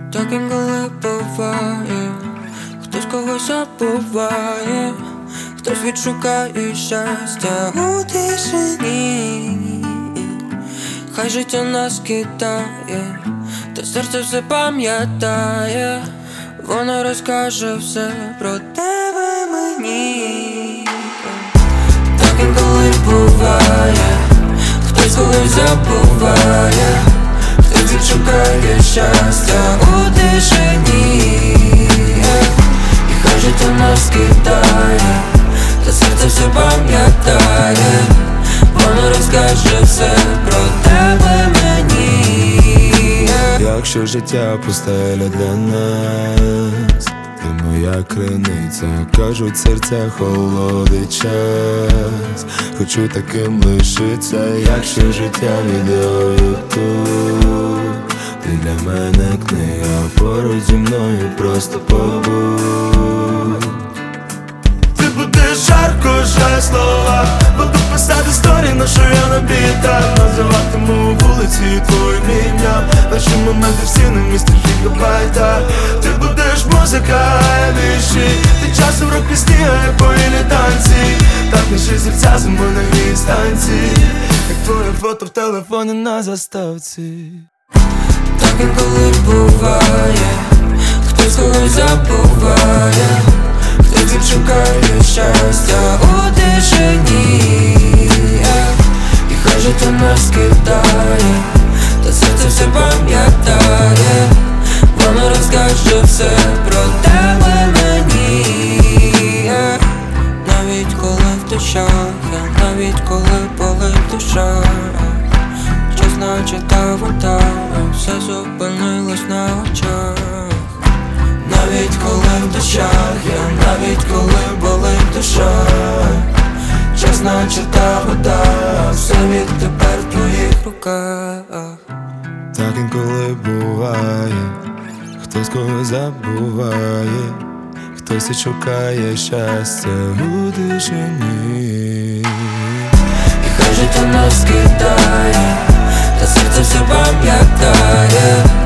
Так інколи буває, хтось когось забуває, хтось відшукає щастя у тишині. Хай життя нас кидає, та серце все пам'ятає, воно розкаже все про тебе мені. Так інколи буває, хтось когось забуває, хтось відшукає щастя у тишині. І хай життя нас кидає, та серце все пам'ятає, воно розкаже все про тебе мені. Якщо життя пустеля для нас, ти моя криниця, кажуть, серця холодить час. Хочу таким лишиться, якщо життя відео тут. Ти для мене книга, поруч зі мною просто побудь. Ти будеш жарко, жаль слова, буду писати історії, нашу я набіта. Називатиму вулиці твоїм ім'ям, наші моменти всі на місці гігабайта. Ти будеш музика, вірші, ти часом рок пісні, а я повільні танці. Так наші серця зимою на грій станції, як твоє фото в телефоні на заставці. Так інколи буває, хтось когось забуває, хтось відшукає щастя у тишині. І хай життя нас кидає, та серце все пам'ятає, воно розкаже все про тебе мені. Навіть коли в душах, навіть коли болить душа, час наче та вода, все зупинилось на очах. Навіть коли в душах, навіть коли болить душа, час наче та вода, все відтепер в твоїх руках. Так інколи буває, хтось когось забуває, хтось відшукає щастя у тишині. І хай життя нас кидає, та серце все пам'ятає,